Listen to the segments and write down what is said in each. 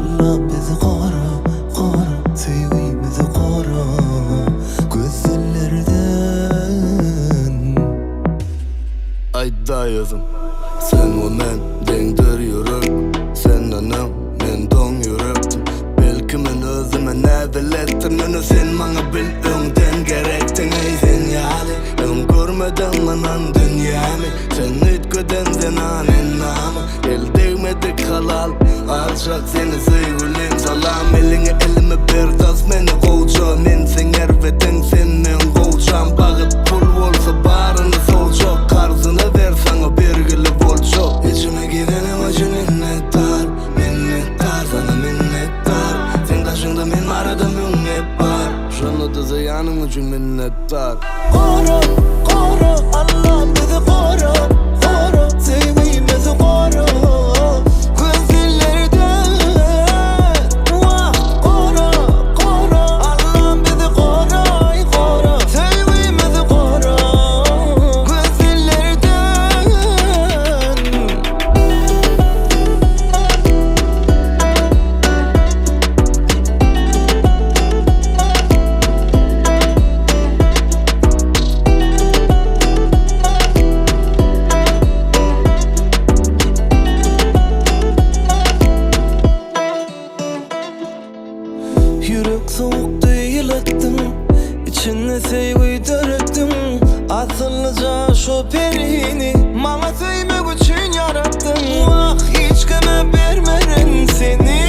Allah bizi koru, koru. Sevgimizi koru gözlerden. Ayda yazım sen ve men dengdir yürek. Sen anam men don yürektim. Belki men özüme ne bilettim. Onu sen bana bil önden gerektin. Ey sen yali ön görmeden manan dünyamı. Sen ütkeden sen anen namı. El değmedik halal alçak seni sevgilim. Salam eline elime bir tas meni kovca. Men sen erveden senden kovcam. Bağıt pul olsa barını solca. Karzını ver sana birgili bolca. İçime gidenim acı minnettar. Minnettar sana minnettar. Sen taşında men arada münnet var. Şunu da ziyanın için minnettar. Koru, koru, Allah bizi koru, koru. Sevgimizi koru gözlerden. Vah, koru, koru, Allah bizi koru, koru. Sevgimizi koru gözlerden. Yürek soğuk değil ettim, içine sevgi döktüm. Atılacak şu perini bana sevmek için yarattım. Vah hiç kime vermerim seni.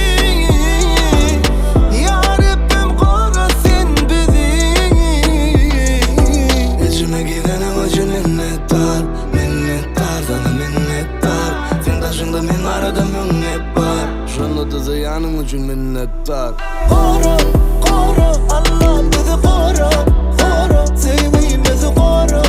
Ya Rabbim koru sen bizi. İçime gidenim acı minnettar. Minnettar sana minnettar. Sen taşında men arada münnet var. Şunu da ziyanın için minnettar. Koru, koru, Allah bizi koru, koru. Sevgimizi koru